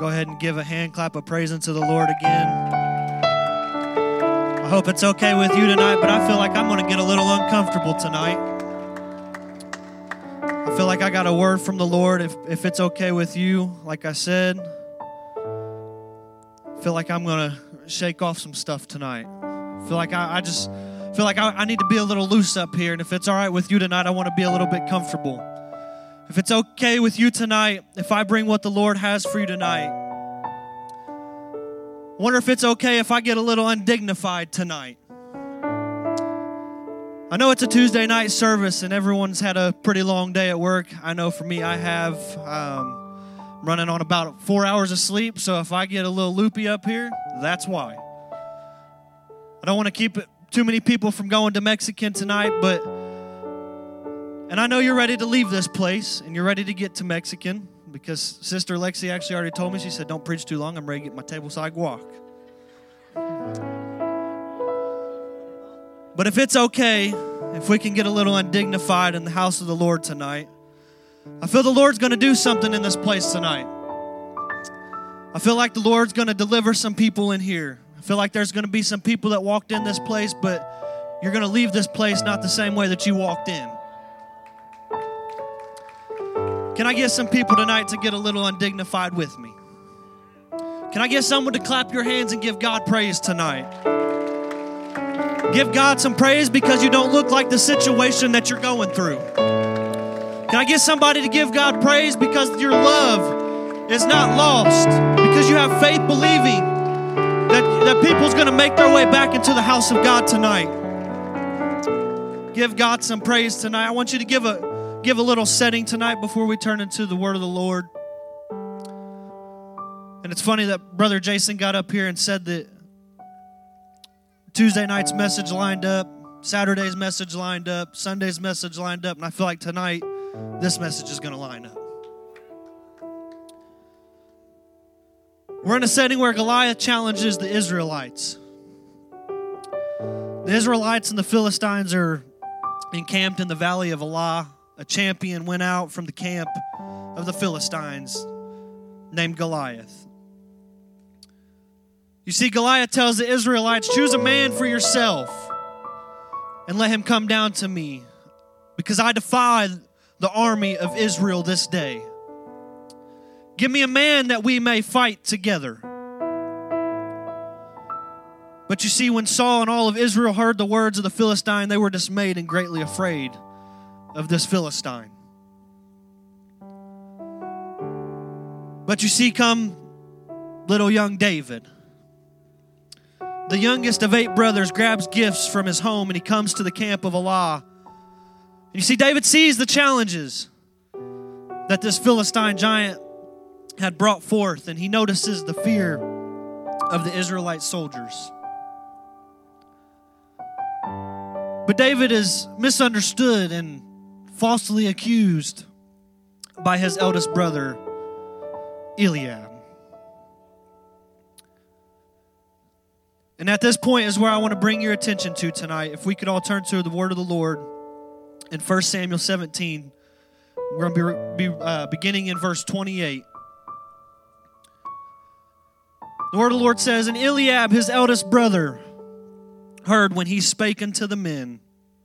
go ahead and give a hand clap of praise unto the Lord again. I hope it's okay with you tonight, but I feel like I'm going to get a little uncomfortable tonight. I feel like I got a word from the Lord. If it's okay with you, like I said, I feel like I'm going to shake off some stuff tonight. I feel like I just feel like I need to be a little loose up here, and if it's all right with you tonight, I want to be a little bit comfortable. If it's okay with you tonight, if I bring what the Lord has for you tonight, I wonder if it's okay if I get a little undignified tonight. I know it's a Tuesday night service and everyone's had a pretty long day at work. I know for me, I have running on about 4 hours of sleep, so if I get a little loopy up here, that's why. I don't want to keep too many people from going to Mexican tonight, and I know you're ready to leave this place, and you're ready to get to Mexican, because Sister Lexi actually already told me, she said, don't preach too long, I'm ready to get my table so I can walk. But if it's okay, if we can get a little undignified in the house of the Lord tonight, I feel the Lord's going to do something in this place tonight. I feel like the Lord's going to deliver some people in here. I feel like there's going to be some people that walked in this place, but you're going to leave this place not the same way that you walked in. Can I get some people tonight to get a little undignified with me? Can I get someone to clap your hands and give God praise tonight? Give God some praise because you don't look like the situation that you're going through. Can I get somebody to give God praise because your love is not lost, because you have faith believing that people's going to make their way back into the house of God tonight? Give God some praise tonight. I want you to give a little setting tonight before we turn into the word of the Lord. And it's funny that Brother Jason got up here and said that Tuesday night's message lined up, Saturday's message lined up, Sunday's message lined up, and I feel like tonight this message is going to line up. We're in a setting where Goliath challenges the Israelites. The Israelites and the Philistines are encamped in the valley of Elah. A champion went out from the camp of the Philistines named Goliath. You see, Goliath tells the Israelites, choose a man for yourself and let him come down to me, because I defy the army of Israel this day. Give me a man that we may fight together. But you see, when Saul and all of Israel heard the words of the Philistine, they were dismayed and greatly afraid of this Philistine. But you see, come little young David, the youngest of 8 brothers, grabs gifts from his home and he comes to the camp of Elah. And you see, David sees the challenges that this Philistine giant had brought forth, and he notices the fear of the Israelite soldiers. But David is misunderstood and falsely accused by his eldest brother, Eliab. And at this point is where I want to bring your attention to tonight. If we could all turn to the word of the Lord in 1 Samuel 17. We're going to be beginning in verse 28. The word of the Lord says, and Eliab, his eldest brother, heard when he spake unto the men.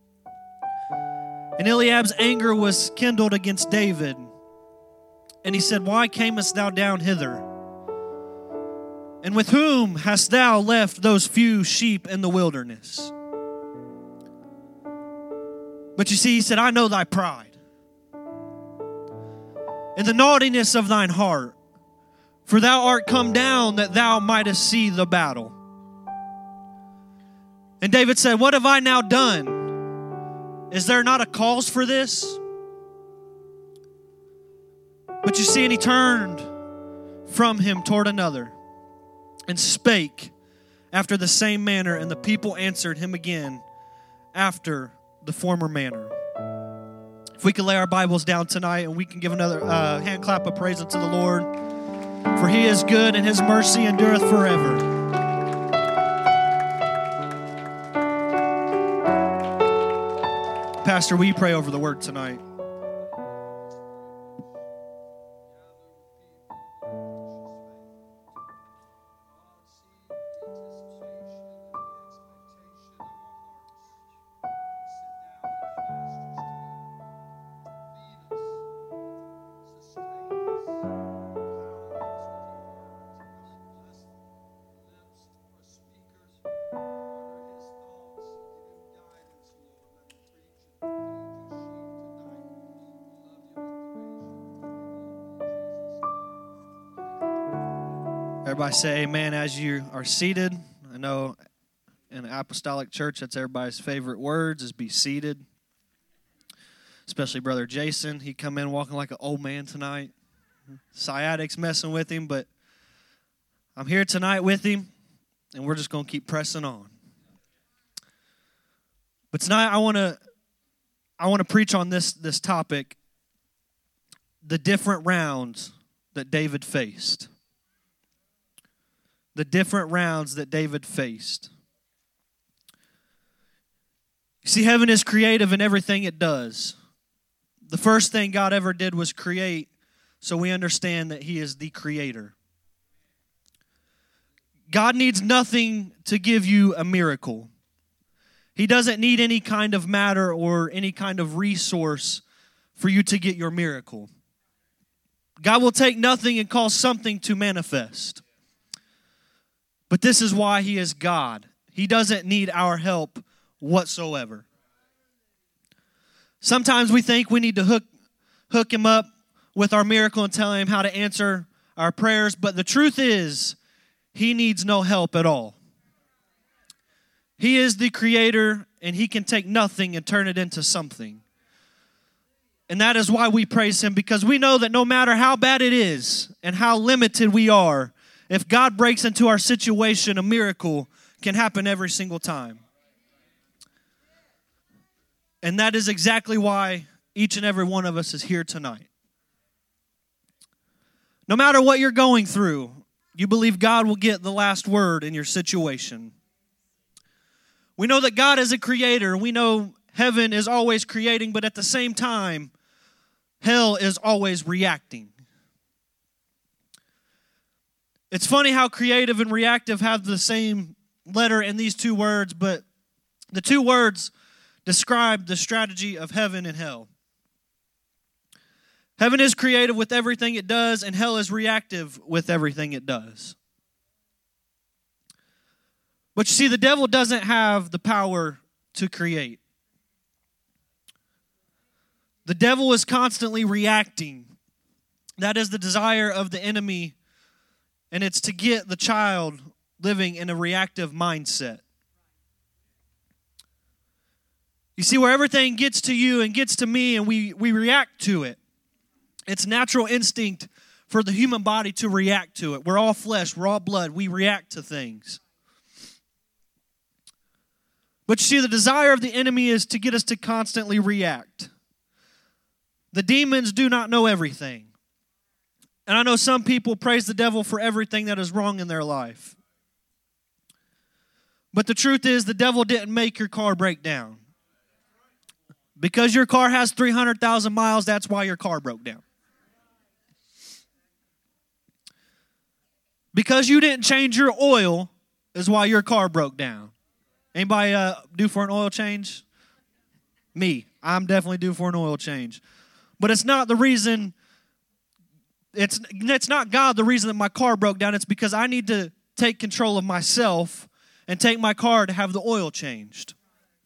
And Eliab's anger was kindled against David. And he said, why camest thou down hither? And with whom hast thou left those few sheep in the wilderness? But you see, he said, I know thy pride and the naughtiness of thine heart, for thou art come down that thou mightest see the battle. And David said, what have I now done? Is there not a cause for this? But you see, and he turned from him toward another and spake after the same manner, and the people answered him again after the former manner. If we could lay our Bibles down tonight and we can give another hand clap of praise unto the Lord, for he is good and his mercy endureth forever. Pastor, will you pray over the word tonight? Everybody say amen as you are seated. I know in the apostolic church, that's everybody's favorite words is be seated. Especially Brother Jason. He come in walking like an old man tonight. Sciatic's messing with him, but I'm here tonight with him, and we're just going to keep pressing on. But tonight I want to preach on this topic, the different rounds that David faced. The different rounds that David faced. You see, heaven is creative in everything it does. The first thing God ever did was create, so we understand that He is the creator. God needs nothing to give you a miracle. He doesn't need any kind of matter or any kind of resource for you to get your miracle. God will take nothing and cause something to manifest. But this is why He is God. He doesn't need our help whatsoever. Sometimes we think we need to hook Him up with our miracle and tell Him how to answer our prayers, but the truth is, He needs no help at all. He is the creator, and He can take nothing and turn it into something. And that is why we praise Him, because we know that no matter how bad it is and how limited we are, if God breaks into our situation, a miracle can happen every single time. And that is exactly why each and every one of us is here tonight. No matter what you're going through, you believe God will get the last word in your situation. We know that God is a creator. We know heaven is always creating, but at the same time, hell is always reacting. It's funny how creative and reactive have the same letter in these two words, but the two words describe the strategy of heaven and hell. Heaven is creative with everything it does, and hell is reactive with everything it does. But you see, the devil doesn't have the power to create. The devil is constantly reacting. That is the desire of the enemy, and it's to get the child living in a reactive mindset. You see, where everything gets to you and gets to me and we react to it. It's natural instinct for the human body to react to it. We're all flesh, we're all blood. We react to things. But you see, the desire of the enemy is to get us to constantly react. The demons do not know everything. And I know some people praise the devil for everything that is wrong in their life. But the truth is, the devil didn't make your car break down. Because your car has 300,000 miles, that's why your car broke down. Because you didn't change your oil is why your car broke down. Anybody due for an oil change? Me. I'm definitely due for an oil change. But it's not the reason, it's not God the reason that my car broke down. It's because I need to take control of myself and take my car to have the oil changed.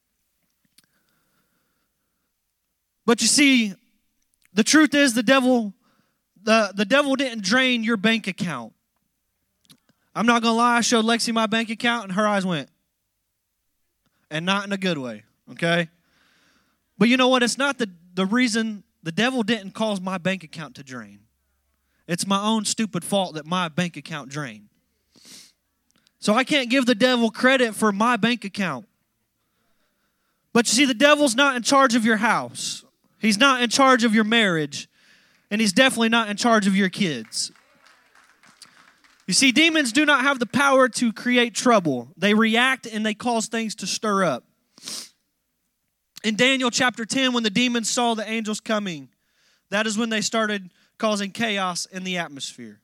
But you see, the truth is the devil didn't drain your bank account. I'm not going to lie, I showed Lexi my bank account and her eyes went. And not in a good way, okay? But you know what? It's not the reason. The devil didn't cause my bank account to drain. It's my own stupid fault that my bank account drained. So I can't give the devil credit for my bank account. But you see, the devil's not in charge of your house. He's not in charge of your marriage. And he's definitely not in charge of your kids. You see, demons do not have the power to create trouble. They react and they cause things to stir up. In Daniel chapter 10, when the demons saw the angels coming, that is when they started causing chaos in the atmosphere.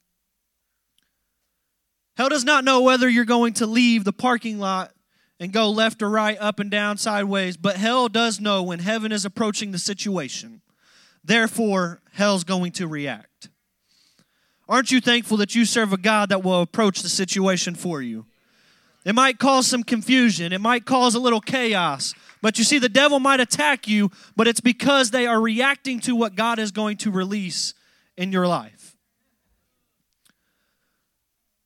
Hell does not know whether you're going to leave the parking lot and go left or right, up and down, sideways, but hell does know when heaven is approaching the situation. Therefore, hell's going to react. Aren't you thankful that you serve a God that will approach the situation for you? It might cause some confusion. It might cause a little chaos. But you see, the devil might attack you, but it's because they are reacting to what God is going to release in your life.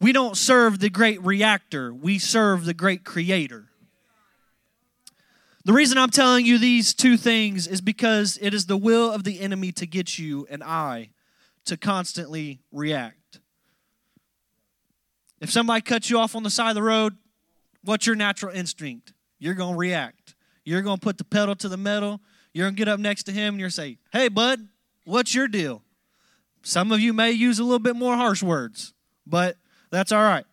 We don't serve the great reactor. We serve the great creator. The reason I'm telling you these two things is because it is the will of the enemy to get you and I to constantly react. If somebody cuts you off on the side of the road, what's your natural instinct? You're going to react. You're going to put the pedal to the metal. You're going to get up next to him and you're going to say, hey, bud, what's your deal? Some of you may use a little bit more harsh words, but that's all right.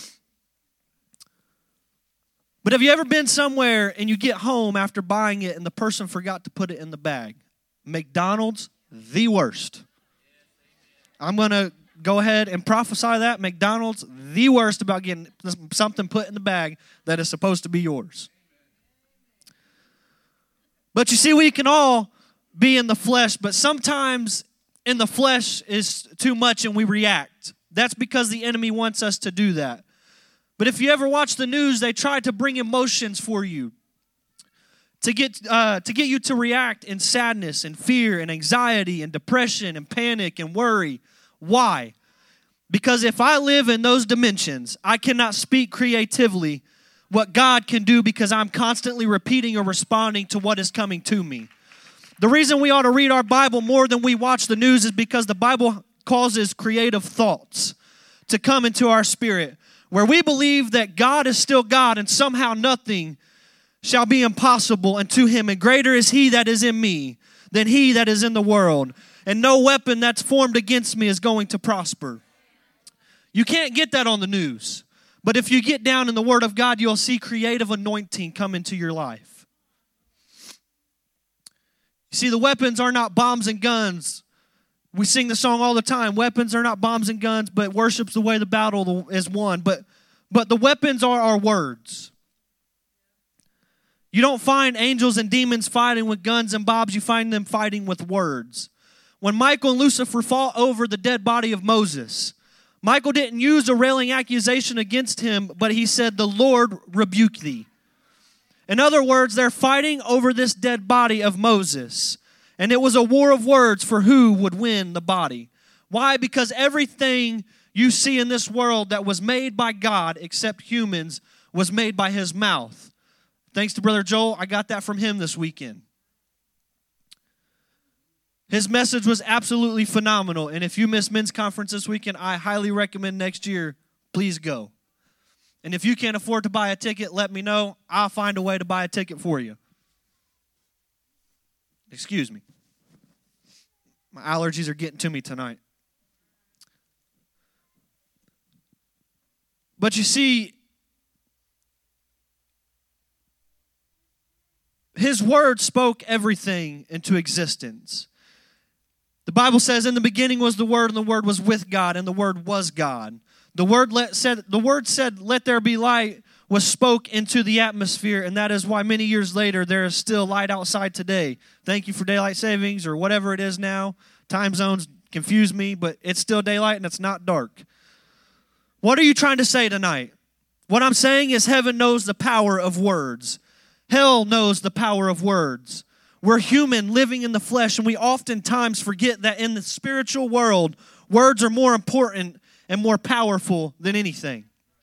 But have you ever been somewhere and you get home after buying it and the person forgot to put it in the bag? McDonald's, the worst. I'm going to go ahead and prophesy that. McDonald's, the worst about getting something put in the bag that is supposed to be yours. But you see, we can all be in the flesh, but sometimes in the flesh is too much and we react. That's because the enemy wants us to do that. But if you ever watch the news, they try to bring emotions for you to get you to react in sadness and fear and anxiety and depression and panic and worry. Why? Because if I live in those dimensions, I cannot speak creatively what God can do because I'm constantly repeating or responding to what is coming to me. The reason we ought to read our Bible more than we watch the news is because the Bible causes creative thoughts to come into our spirit, where we believe that God is still God and somehow nothing shall be impossible unto him. And greater is he that is in me than he that is in the world. And no weapon that's formed against me is going to prosper. You can't get that on the news. But if you get down in the Word of God, you'll see creative anointing come into your life. You see, the weapons are not bombs and guns. We sing the song all the time. Weapons are not bombs and guns, but worship's the way the battle is won. But the weapons are our words. You don't find angels and demons fighting with guns and bobs. You find them fighting with words. When Michael and Lucifer fought over the dead body of Moses, Michael didn't use a railing accusation against him, but he said, the Lord rebuke thee. In other words, they're fighting over this dead body of Moses. And it was a war of words for who would win the body. Why? Because everything you see in this world that was made by God, except humans, was made by his mouth. Thanks to Brother Joel, I got that from him this weekend. His message was absolutely phenomenal. And if you missed men's conference this weekend, I highly recommend next year, please go. And if you can't afford to buy a ticket, let me know. I'll find a way to buy a ticket for you. Excuse me. My allergies are getting to me tonight. But you see, his word spoke everything into existence. The Bible says, in the beginning was the Word, and the Word was with God, and the Word was God. The Word said, let there be light, was spoke into the atmosphere, and that is why many years later there is still light outside today. Thank you for daylight savings or whatever it is now. Time zones confuse me, but it's still daylight and it's not dark. What are you trying to say tonight? What I'm saying is heaven knows the power of words. Hell knows the power of words. We're human living in the flesh, and we oftentimes forget that in the spiritual world, words are more important and more powerful than anything.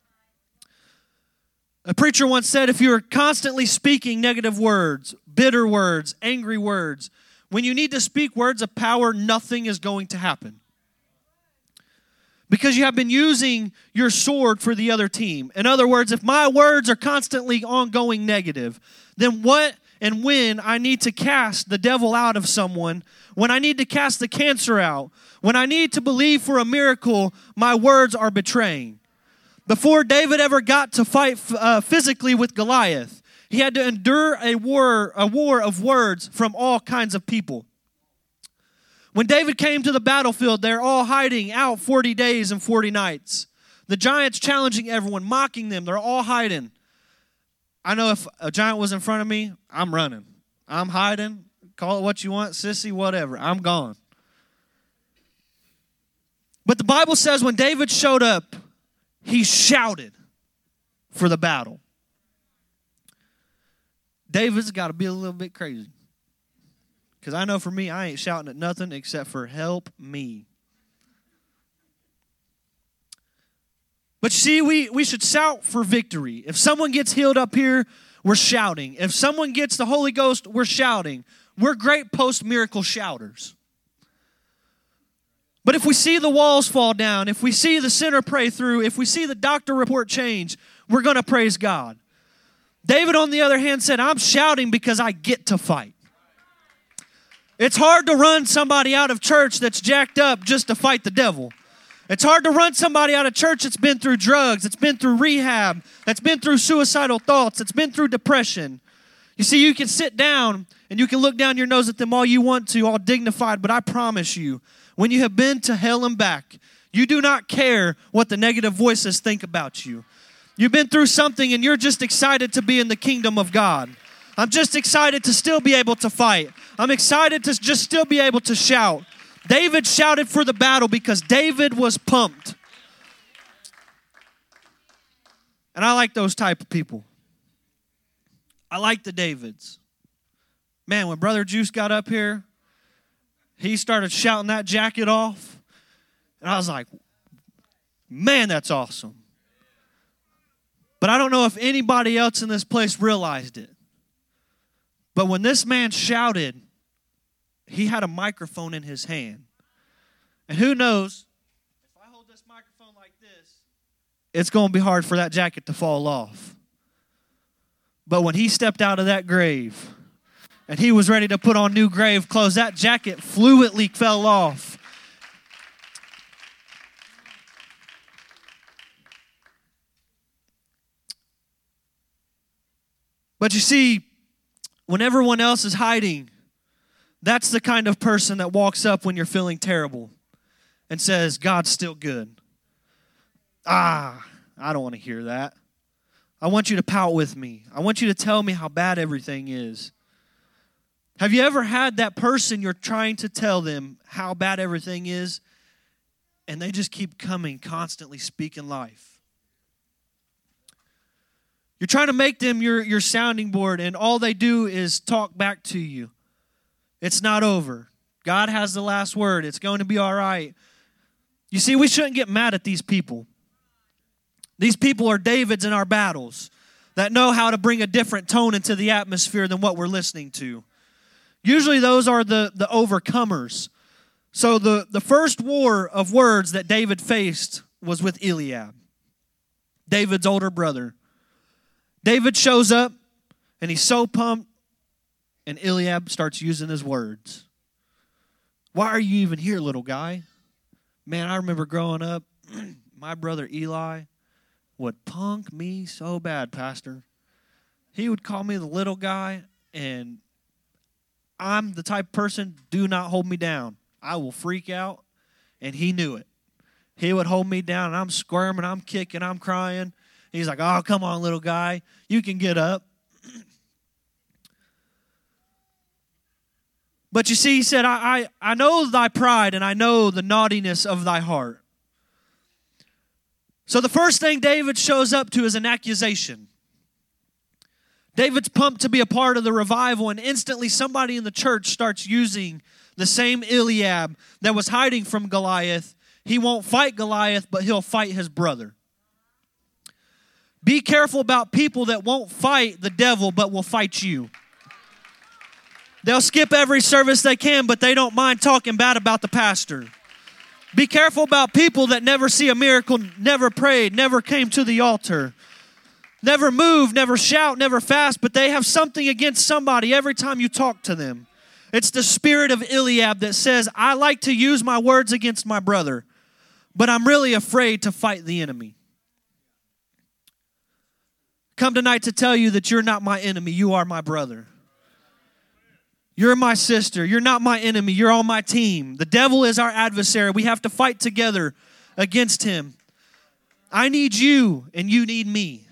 A preacher once said, if you're constantly speaking negative words, bitter words, angry words, when you need to speak words of power, nothing is going to happen. Because you have been using your sword for the other team. In other words, if my words are constantly ongoing negative, then what and when I need to cast the devil out of someone, when I need to cast the cancer out, when I need to believe for a miracle, my words are betraying. Before David ever got to fight physically with Goliath, he had to endure a war of words from all kinds of people. When David came to the battlefield, they're all hiding out 40 days and 40 nights. The giants challenging everyone, mocking them. They're all hiding. I know if a giant was in front of me, I'm running. I'm hiding. Call it what you want, sissy, whatever. I'm gone. But the Bible says when David showed up, he shouted for the battle. David's got to be a little bit crazy. Because I know for me, I ain't shouting at nothing except for help me. But you see, we should shout for victory. If someone gets healed up here, we're shouting. If someone gets the Holy Ghost, we're shouting. We're great post-miracle shouters. But if we see the walls fall down, if we see the sinner pray through, if we see the doctor report change, we're going to praise God. David, on the other hand, said, I'm shouting because I get to fight. It's hard to run somebody out of church that's jacked up just to fight the devil. It's hard to run somebody out of church that's been through drugs, that's been through rehab, that's been through suicidal thoughts, that's been through depression. You see, you can sit down and you can look down your nose at them all you want to, all dignified, but I promise you, when you have been to hell and back, you do not care what the negative voices think about you. You've been through something and you're just excited to be in the kingdom of God. I'm just excited to still be able to fight. I'm excited to just still be able to shout. David shouted for the battle because David was pumped. And I like those type of people. I like the Davids. Man, when Brother Juice got up here, he started shouting that jacket off. And I was like, man, that's awesome. But I don't know if anybody else in this place realized it. But when this man shouted, he had a microphone in his hand. And who knows, if I hold this microphone like this, it's going to be hard for that jacket to fall off. But when he stepped out of that grave and he was ready to put on new grave clothes, that jacket fluidly fell off. But you see, when everyone else is hiding, that's the kind of person that walks up when you're feeling terrible and says, God's still good. I don't want to hear that. I want you to pout with me. I want you to tell me how bad everything is. Have you ever had that person you're trying to tell them how bad everything is, and they just keep coming, constantly speaking life? You're trying to make them your sounding board, and all they do is talk back to you. It's not over. God has the last word. It's going to be all right. You see, we shouldn't get mad at these people. These people are Davids in our battles that know how to bring a different tone into the atmosphere than what we're listening to. Usually those are the overcomers. So the first war of words that David faced was with Eliab, David's older brother. David shows up, and he's so pumped, and Eliab starts using his words. Why are you even here, little guy? Man, I remember growing up, my brother Eli would punk me so bad, Pastor. He would call me the little guy, and I'm the type of person, do not hold me down. I will freak out, and he knew it. He would hold me down, and I'm squirming, I'm kicking, I'm crying. He's like, oh, come on, little guy. You can get up. But you see, he said, I know thy pride, and I know the naughtiness of thy heart. So the first thing David shows up to is an accusation. David's pumped to be a part of the revival, and instantly somebody in the church starts using the same Eliab that was hiding from Goliath. He won't fight Goliath, but he'll fight his brother. Be careful about people that won't fight the devil, but will fight you. They'll skip every service they can, but they don't mind talking bad about the pastor. Be careful about people that never see a miracle, never prayed, never came to the altar, never moved, never shout, never fast, but they have something against somebody every time you talk to them. It's the spirit of Eliab that says, I like to use my words against my brother, but I'm really afraid to fight the enemy. Come tonight to tell you that you're not my enemy, you are my brother. You're my sister. You're not my enemy. You're on my team. The devil is our adversary. We have to fight together against him. I need you and you need me.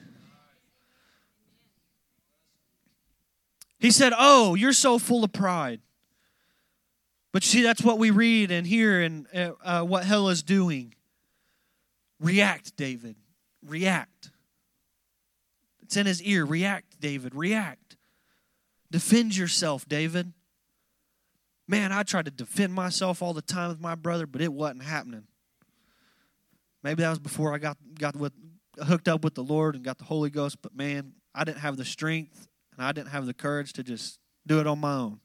He said, oh, you're so full of pride. But see, that's what we read and hear and what hell is doing. React, David. React. It's in his ear. React, David. React. Defend yourself, David. Man, I tried to defend myself all the time with my brother, but it wasn't happening. Maybe that was before I got hooked up with the Lord and got the Holy Ghost, but man, I didn't have the strength and I didn't have the courage to just do it on my own.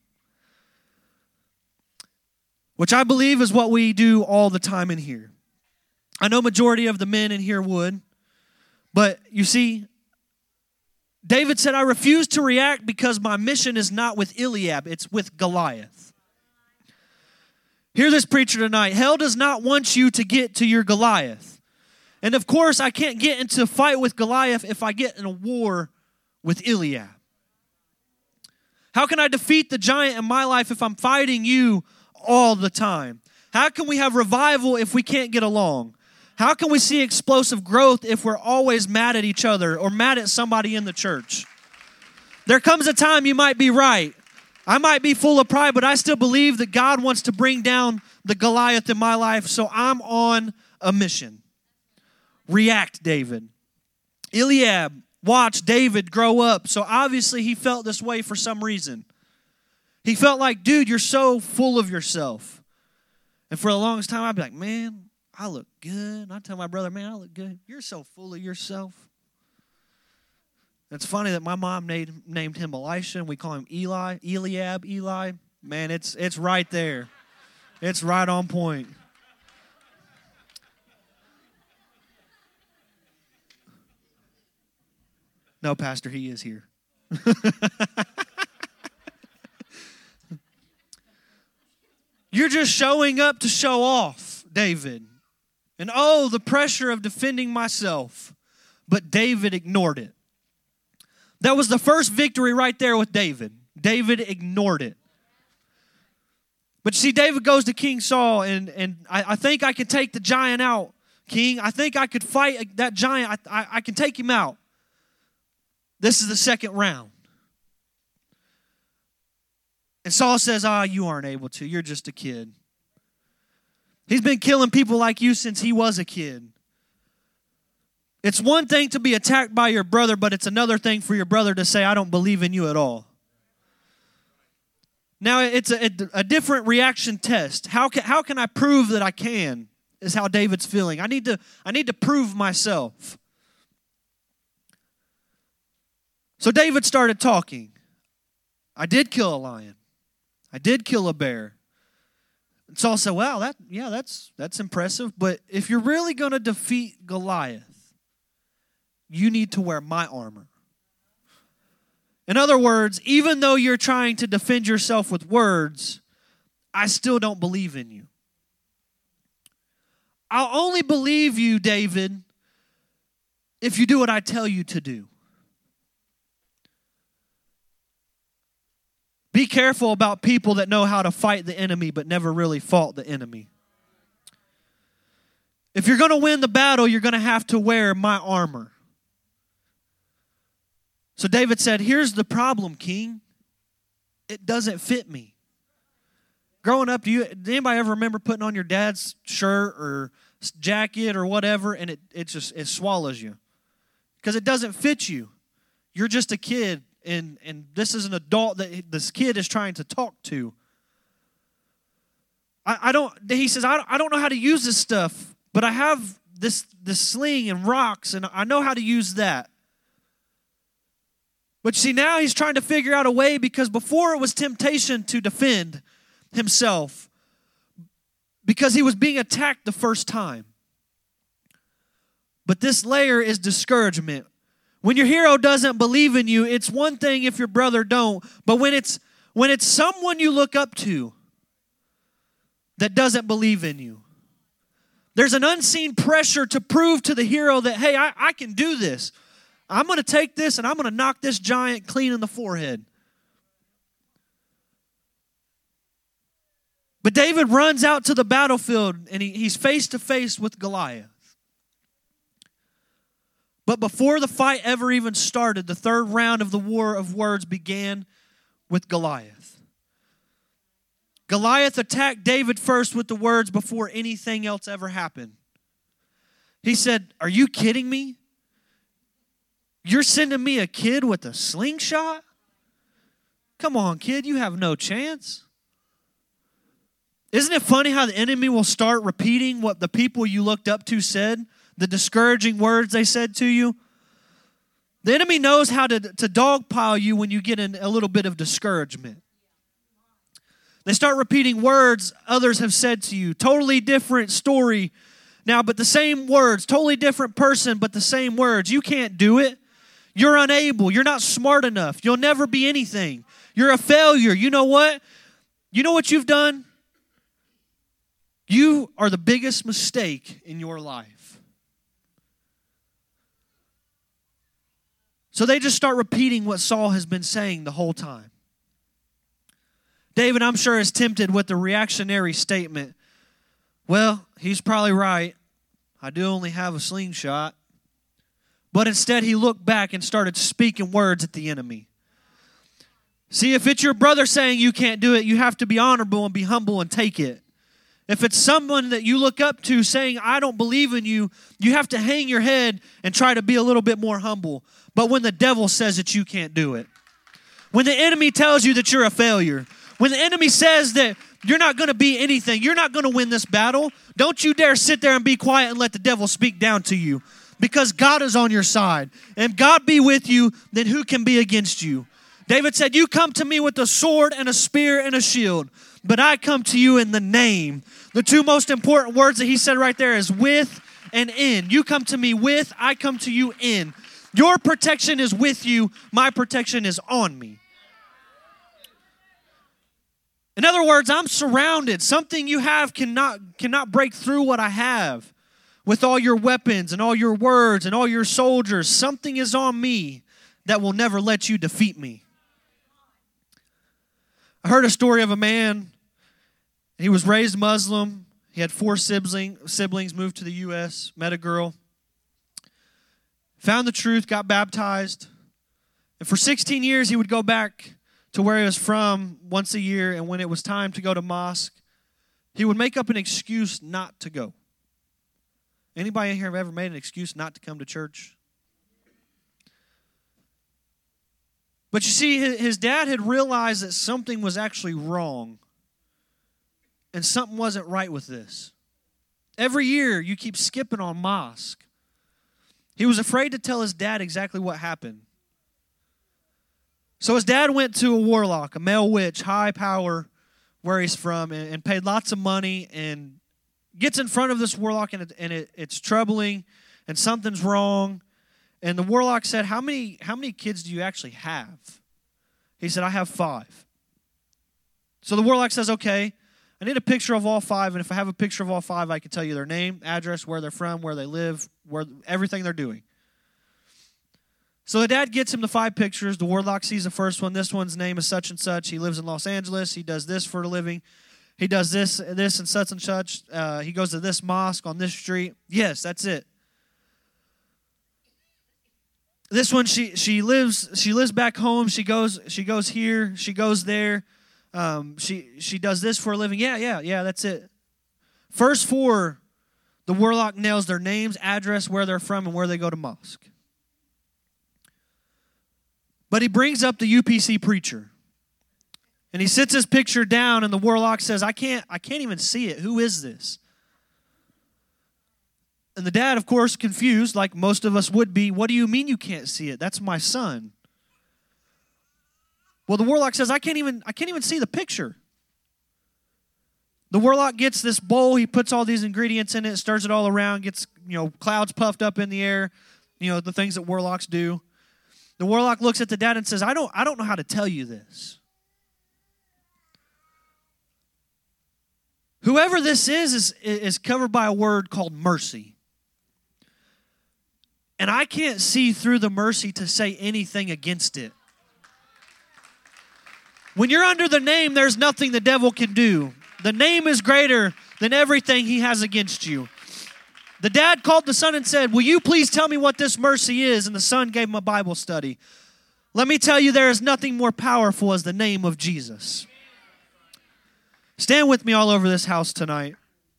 Which I believe is what we do all the time in here. I know majority of the men in here would, but you see, David said, I refuse to react because my mission is not with Eliab, it's with Goliath. Hear this, preacher, tonight. Hell does not want you to get to your Goliath. And of course, I can't get into a fight with Goliath if I get in a war with Eliab. How can I defeat the giant in my life if I'm fighting you all the time? How can we have revival if we can't get along? How can we see explosive growth if we're always mad at each other or mad at somebody in the church? There comes a time you might be right. I might be full of pride, but I still believe that God wants to bring down the Goliath in my life, so I'm on a mission. React, David. Eliab watched David grow up, so obviously he felt this way for some reason. He felt like, dude, you're so full of yourself. And for the longest time, I'd be like, man, I look good. And I tell my brother, man, I look good. You're so full of yourself. It's funny that my mom named him Elisha, and we call him Eliab. Man, it's right there. It's right on point. No, Pastor, he is here. You're just showing up to show off, David. And oh, the pressure of defending myself. But David ignored it. That was the first victory right there with David. David ignored it. But you see, David goes to King Saul, and I think I can take the giant out, King. I think I could fight that giant. I can take him out. This is the second round. And Saul says, you aren't able to. You're just a kid. He's been killing people like you since he was a kid. It's one thing to be attacked by your brother, but it's another thing for your brother to say, I don't believe in you at all. Now, it's a different reaction test. How can I prove that I can, is how David's feeling. I need to prove myself. So David started talking. I did kill a lion. I did kill a bear. And Saul said, wow, that's impressive. But if you're really going to defeat Goliath, you need to wear my armor. In other words, even though you're trying to defend yourself with words, I still don't believe in you. I'll only believe you, David, if you do what I tell you to do. Be careful about people that know how to fight the enemy but never really fought the enemy. If you're going to win the battle, you're going to have to wear my armor. So David said, here's the problem, King. It doesn't fit me. Growing up, did anybody ever remember putting on your dad's shirt or jacket or whatever, and it swallows you? Because it doesn't fit you. You're just a kid. And this is an adult that this kid is trying to talk to. He says, I don't know how to use this stuff, but I have this sling and rocks, and I know how to use that. But you see, now he's trying to figure out a way, because before it was temptation to defend himself because he was being attacked the first time. But this layer is discouragement. When your hero doesn't believe in you, it's one thing if your brother don't, but when it's someone you look up to that doesn't believe in you, there's an unseen pressure to prove to the hero that, hey, I can do this. I'm going to take this and I'm going to knock this giant clean in the forehead. But David runs out to the battlefield and he's face to face with Goliath. But before the fight ever even started, the third round of the war of words began with Goliath. Goliath attacked David first with the words before anything else ever happened. He said, are you kidding me? You're sending me a kid with a slingshot? Come on, kid, you have no chance. Isn't it funny how the enemy will start repeating what the people you looked up to said, the discouraging words they said to you? The enemy knows how to dogpile you when you get in a little bit of discouragement. They start repeating words others have said to you. Totally different story now, but the same words. Totally different person, but the same words. You can't do it. You're unable. You're not smart enough. You'll never be anything. You're a failure. You know what? You know what you've done? You are the biggest mistake in your life. So they just start repeating what Saul has been saying the whole time. David, I'm sure, is tempted with the reactionary statement. Well, he's probably right. I do only have a slingshot. But instead, he looked back and started speaking words at the enemy. See, if it's your brother saying you can't do it, you have to be honorable and be humble and take it. If it's someone that you look up to saying, I don't believe in you, you have to hang your head and try to be a little bit more humble. But when the devil says that you can't do it, when the enemy tells you that you're a failure, when the enemy says that you're not going to be anything, you're not going to win this battle, don't you dare sit there and be quiet and let the devil speak down to you. Because God is on your side. And if God be with you, then who can be against you? David said, you come to me with a sword and a spear and a shield, but I come to you in the name. The two most important words that he said right there is with and in. You come to me with, I come to you in. Your protection is with you, my protection is on me. In other words, I'm surrounded. Something you have cannot break through what I have. With all your weapons and all your words and all your soldiers, something is on me that will never let you defeat me. I heard a story of a man. He was raised Muslim. He had 4 siblings, moved to the U.S., met a girl, found the truth, got baptized. And for 16 years, he would go back to where he was from once a year. And when it was time to go to mosque, he would make up an excuse not to go. Anybody in here have ever made an excuse not to come to church? But you see, his dad had realized that something was actually wrong. And something wasn't right with this. Every year, you keep skipping on mosque. He was afraid to tell his dad exactly what happened. So his dad went to a warlock, a male witch, high power, where he's from, and paid lots of money, and gets in front of this warlock, and it's troubling, and something's wrong. And the warlock said, how many kids do you actually have? He said, I have 5. So the warlock says, okay, I need a picture of all 5, and if I have a picture of all 5, I can tell you their name, address, where they're from, where they live, everything they're doing. So the dad gets him the 5 pictures. The warlock sees the first one. This one's name is such and such. He lives in Los Angeles. He does this for a living. He does this and such and such. He goes to this mosque on this street. Yes, that's it. This one, she lives back home. She goes here. She goes there. She does this for a living. Yeah, that's it. First 4, the warlock nails their names, address, where they're from, and where they go to mosque. But he brings up the UPC preacher. And he sits his picture down, and the warlock says, I can't even see it. Who is this? And the dad, of course, confused, like most of us would be. What do you mean you can't see it? That's my son. Well, the warlock says, I can't even see the picture. The warlock gets this bowl, he puts all these ingredients in it, stirs it all around, gets, clouds puffed up in the air, the things that warlocks do. The warlock looks at the dad and says, I don't know how to tell you this. Whoever this is covered by a word called mercy. And I can't see through the mercy to say anything against it. When you're under the name, there's nothing the devil can do. The name is greater than everything he has against you. The dad called the son and said, will you please tell me what this mercy is? And the son gave him a Bible study. Let me tell you, there is nothing more powerful as the name of Jesus. Stand with me all over this house tonight.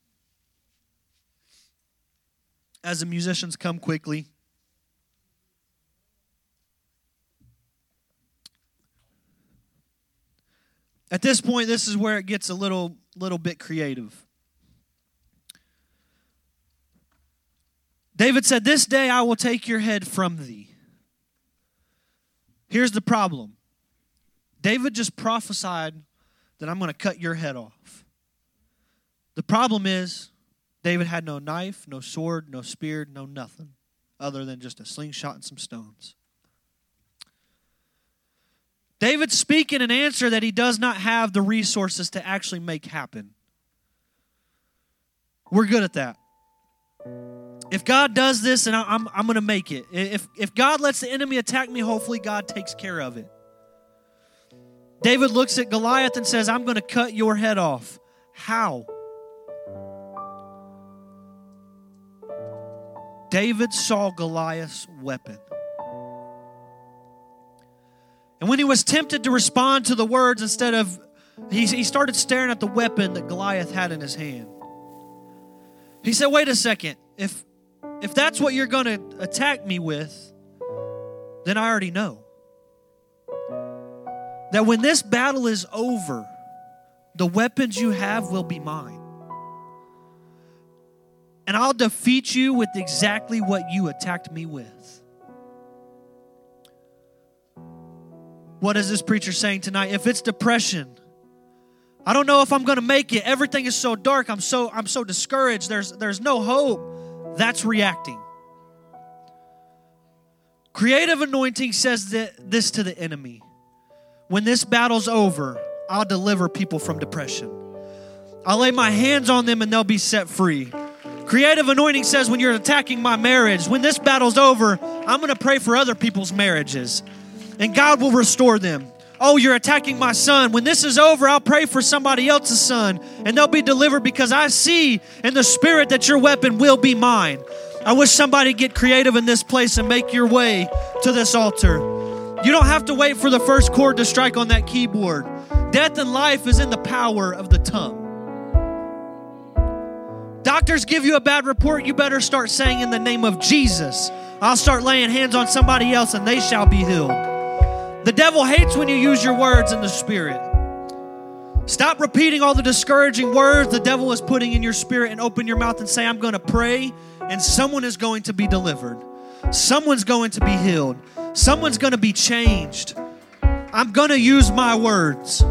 As the musicians come quickly. At this point, this is where it gets a little bit creative. David said, "This day I will take your head from thee." Here's the problem. David just prophesied that I'm going to cut your head off. The problem is, David had no knife, no sword, no spear, no nothing, other than just a slingshot and some stones. David's speaking an answer that he does not have the resources to actually make happen. We're good at that. If God does this, and I'm going to make it. If God lets the enemy attack me, hopefully God takes care of it. David looks at Goliath and says, "I'm going to cut your head off." How? David saw Goliath's weapon. And when he was tempted to respond to the words, instead of, he started staring at the weapon that Goliath had in his hand. He said, "Wait a second. If that's what you're going to attack me with, then I already know that when this battle is over, the weapons you have will be mine. And I'll defeat you with exactly what you attacked me with." What is this preacher saying tonight? If it's depression, I don't know if I'm going to make it. Everything is so dark. I'm so discouraged. There's no hope. That's reacting. Creative anointing says this to the enemy. When this battle's over, I'll deliver people from depression. I'll lay my hands on them and they'll be set free. Creative anointing says when you're attacking my marriage, when this battle's over, I'm going to pray for other people's marriages and God will restore them. Oh, you're attacking my son. When this is over, I'll pray for somebody else's son and they'll be delivered because I see in the spirit that your weapon will be mine. I wish somebody get creative in this place and make your way to this altar. You don't have to wait for the first chord to strike on that keyboard. Death and life is in the power of the tongue. Doctors give you a bad report, you better start saying, "In the name of Jesus, I'll start laying hands on somebody else and they shall be healed." The devil hates when you use your words in the spirit. Stop repeating all the discouraging words the devil is putting in your spirit and open your mouth and say, "I'm going to pray and someone is going to be delivered. Someone's going to be healed. Someone's going to be changed. I'm going to use my words."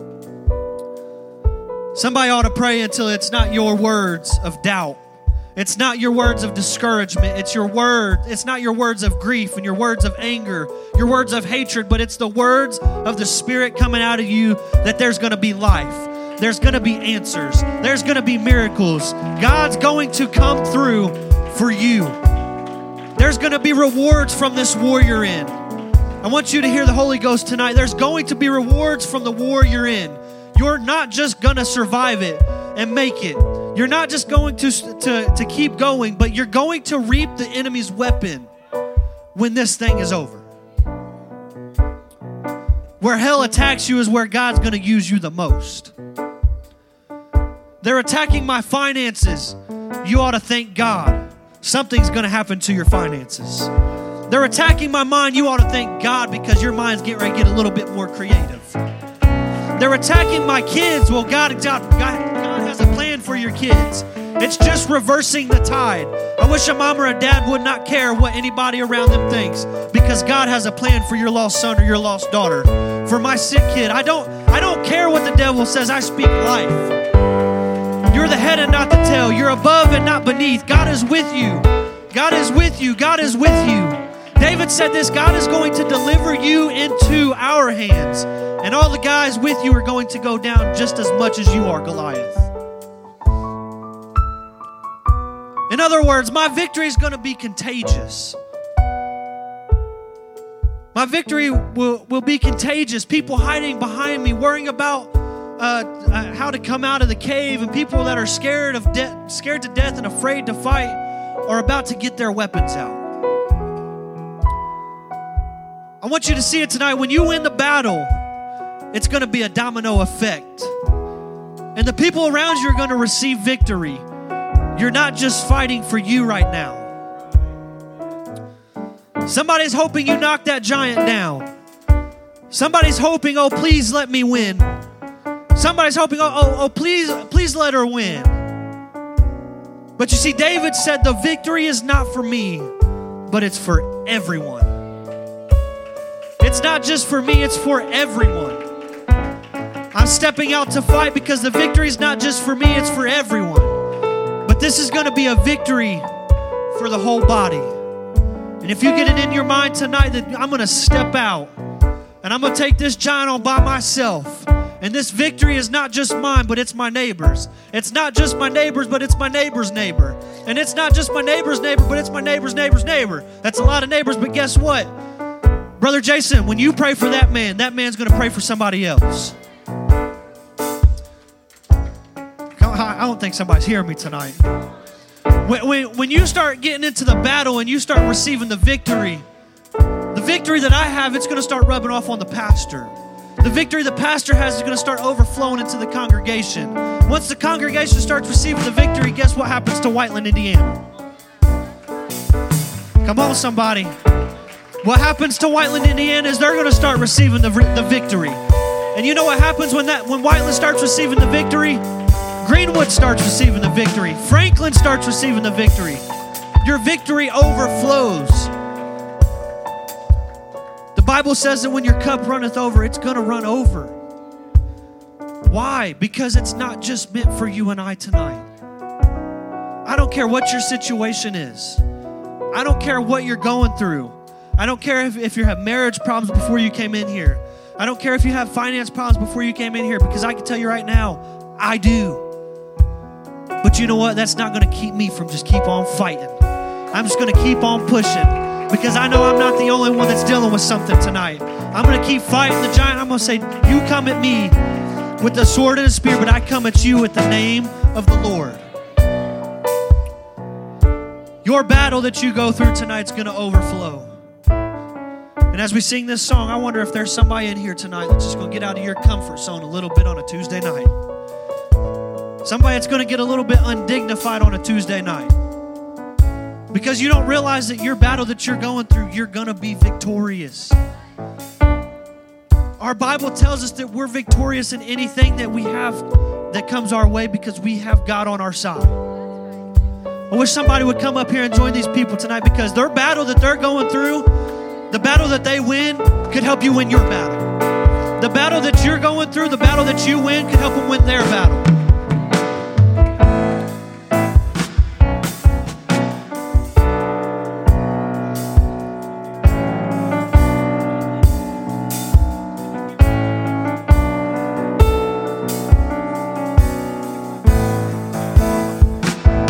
Somebody ought to pray until it's not your words of doubt. It's not your words of discouragement. It's not your words of grief and your words of anger, your words of hatred, but it's the words of the Spirit coming out of you that there's going to be life. There's going to be answers. There's going to be miracles. God's going to come through for you. There's going to be rewards from this war you're in. I want you to hear the Holy Ghost tonight. There's going to be rewards from the war you're in. You're not just going to survive it and make it. You're not just going to keep going, but you're going to reap the enemy's weapon when this thing is over. Where hell attacks you is where God's going to use you the most. They're attacking my finances. You ought to thank God. Something's going to happen to your finances. They're attacking my mind. You ought to thank God because your mind's getting ready to get a little bit more creative. They're attacking my kids. Well, God has a plan for your kids. It's just reversing the tide. I wish a mom or a dad would not care what anybody around them thinks because God has a plan for your lost son or your lost daughter. For my sick kid, I don't care what the devil says. I speak life. You're the head and not the tail. You're above and not beneath. God is with you. God is with you. God is with you. David said this, God is going to deliver you into our hands. And all the guys with you are going to go down just as much as you are, Goliath. In other words, my victory is going to be contagious. My victory will be contagious. People hiding behind me, worrying about how to come out of the cave, and people that are scared to death and afraid to fight are about to get their weapons out. I want you to see it tonight. When you win the battle, it's going to be a domino effect. And the people around you are going to receive victory. You're not just fighting for you right now. Somebody's hoping you knock that giant down. Somebody's hoping, oh, please let me win. Somebody's hoping, please let her win. But you see, David said, the victory is not for me, but it's for everyone. It's not just for me, it's for everyone. I'm stepping out to fight because the victory is not just for me, it's for everyone. But this is going to be a victory for the whole body. And if you get it in your mind tonight that I'm going to step out and I'm going to take this giant on by myself. And this victory is not just mine, but it's my neighbor's. It's not just my neighbor's, but it's my neighbor's neighbor. And it's not just my neighbor's neighbor, but it's my neighbor's neighbor's neighbor. That's a lot of neighbors, but guess what? Brother Jason, when you pray for that man's going to pray for somebody else. I don't think somebody's hearing me tonight. When you start getting into the battle and you start receiving the victory that I have, it's going to start rubbing off on the pastor. The victory the pastor has is going to start overflowing into the congregation. Once the congregation starts receiving the victory, guess what happens to Whiteland, Indiana? Come on, somebody. What happens to Whiteland, Indiana is they're going to start receiving the victory. And you know what happens when Whiteland starts receiving the victory? Greenwood starts receiving the victory. Franklin starts receiving the victory. Your victory overflows. The Bible says that when your cup runneth over, it's going to run over. Why? Because it's not just meant for you and I tonight. I don't care what your situation is. I don't care what you're going through. I don't care if you have marriage problems before you came in here. I don't care if you have finance problems before you came in here, because I can tell you right now, I do. But you know what? That's not going to keep me from just keep on fighting. I'm just going to keep on pushing, because I know I'm not the only one that's dealing with something tonight. I'm going to keep fighting the giant. I'm going to say, you come at me with the sword and the spear, but I come at you with the name of the Lord. Your battle that you go through tonight is going to overflow. And as we sing this song, I wonder if there's somebody in here tonight that's just going to get out of your comfort zone a little bit on a Tuesday night. Somebody that's going to get a little bit undignified on a Tuesday night. Because you don't realize that your battle that you're going through, you're going to be victorious. Our Bible tells us that we're victorious in anything that we have that comes our way, because we have God on our side. I wish somebody would come up here and join these people tonight, because their battle that they're going through, the battle that they win could help you win your battle. The battle that you're going through, the battle that you win could help them win their battle.